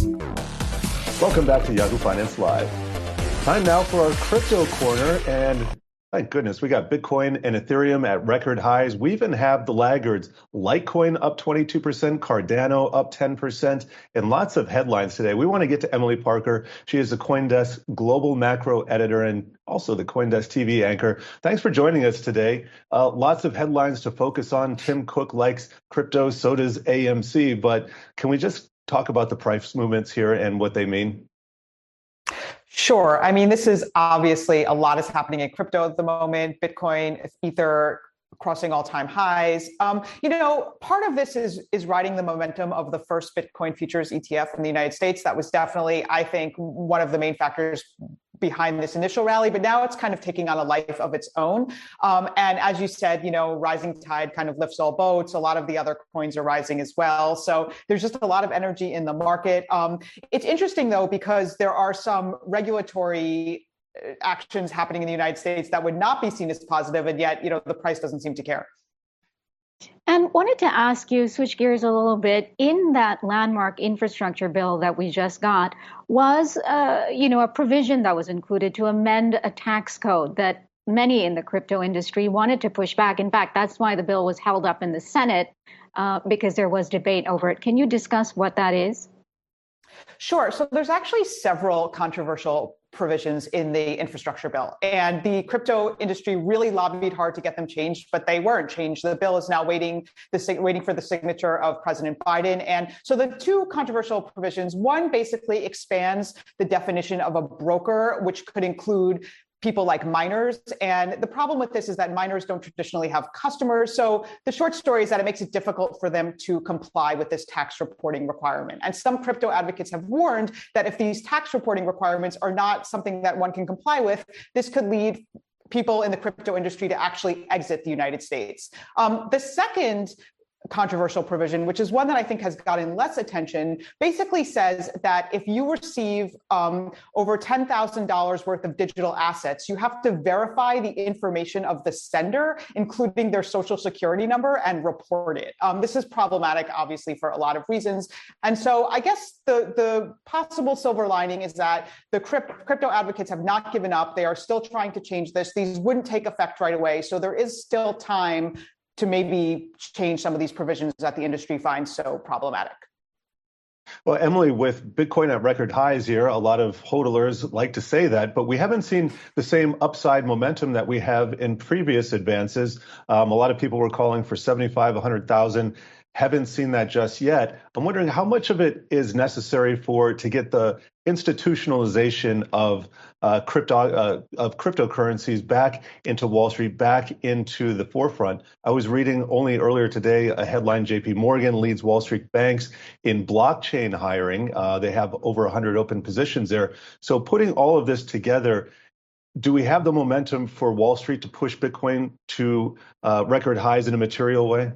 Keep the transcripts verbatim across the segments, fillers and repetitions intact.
Welcome back to Yahoo Finance Live. Time now for our crypto corner, and thank goodness we got Bitcoin and Ethereum at record highs. We even have the laggards, Litecoin up twenty-two percent, Cardano up ten percent, and lots of headlines today. We want to get to Emily Parker. She is the CoinDesk global macro editor and also the CoinDesk T V anchor. Thanks for joining us today. Uh, lots of headlines to focus on. Tim Cook likes crypto, so does A M C, but can we just talk about the price movements here and what they mean? Sure. I mean, this is obviously a lot is happening in crypto at the moment. Bitcoin, Ether crossing all-time highs. Um, you know, part of this is is riding the momentum of the first Bitcoin futures E T F in the United States. That was definitely, I think, one of the main factors behind this initial rally, but now it's kind of taking on a life of its own. Um, and as you said, you know, rising tide kind of lifts all boats. A lot of the other coins are rising as well. So there's just a lot of energy in the market. Um, it's interesting, though, because there are some regulatory actions happening in the United States that would not be seen as positive, and yet, you know, the price doesn't seem to care. And wanted to ask you, switch gears a little bit, in that landmark infrastructure bill that we just got, was, uh, you know, a provision that was included to amend a tax code that many in the crypto industry wanted to push back. In fact, that's why the bill was held up in the Senate, uh, because there was debate over it. Can you discuss what that is? Sure. So there's actually several controversial provisions in the infrastructure bill. And the crypto industry really lobbied hard to get them changed, but they weren't changed. The bill is now waiting, the, waiting for the signature of President Biden. And so the two controversial provisions, one basically expands the definition of a broker, which could include people like miners. And the problem with this is that miners don't traditionally have customers. So the short story is that it makes it difficult for them to comply with this tax reporting requirement. And some crypto advocates have warned that if these tax reporting requirements are not something that one can comply with, this could lead people in the crypto industry to actually exit the United States. Um, the second controversial provision, which is one that I think has gotten less attention, basically says that if you receive um, over ten thousand dollars worth of digital assets, you have to verify the information of the sender, including their social security number, and report it. Um, this is problematic, obviously, for a lot of reasons. And so I guess the, the possible silver lining is that the crypt, crypto advocates have not given up. They are still trying to change this. These wouldn't take effect right away. So there is still time to maybe change some of these provisions that the industry finds so problematic. Well, Emily, with Bitcoin at record highs here, a lot of hodlers like to say that, but we haven't seen the same upside momentum that we have in previous advances. Um, a lot of people were calling for seventy-five, one hundred thousand. Haven't seen that just yet. I'm wondering how much of it is necessary for to get the institutionalization of uh, crypto uh, of cryptocurrencies back into Wall Street, back into the forefront. I was reading only earlier today a headline: J P Morgan leads Wall Street banks in blockchain hiring. Uh, they have over one hundred open positions there. So putting all of this together, do we have the momentum for Wall Street to push Bitcoin to uh, record highs in a material way?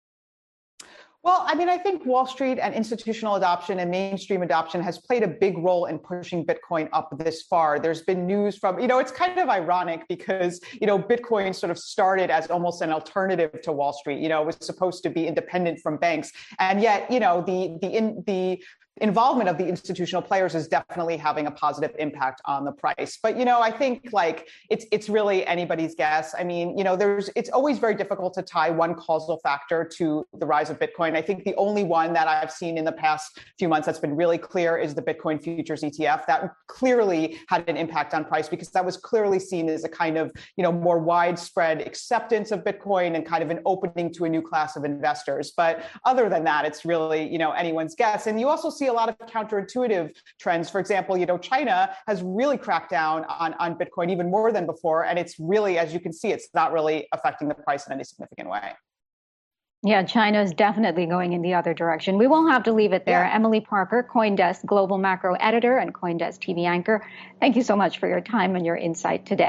Well, I mean, I think Wall Street and institutional adoption and mainstream adoption has played a big role in pushing Bitcoin up this far. There's been news from, you know, it's kind of ironic because, you know, Bitcoin sort of started as almost an alternative to Wall Street. You know, it was supposed to be independent from banks. And yet, you know, the the in the involvement of the institutional players is definitely having a positive impact on the price. But, you know, I think like it's it's really anybody's guess. I mean, you know, there's it's always very difficult to tie one causal factor to the rise of Bitcoin. I think the only one that I've seen in the past few months that's been really clear is the Bitcoin futures E T F. That clearly had an impact on price because that was clearly seen as a kind of, you know, more widespread acceptance of Bitcoin and kind of an opening to a new class of investors. But other than that, it's really, you know, anyone's guess. And you also see a lot of counterintuitive trends. For example, you know, China has really cracked down on, on Bitcoin even more than before. And it's really, as you can see, it's not really affecting the price in any significant way. Yeah, China is definitely going in the other direction. We won't have to leave it there. Yeah. Emily Parker, CoinDesk Global Macro Editor and CoinDesk T V Anchor, thank you so much for your time and your insight today.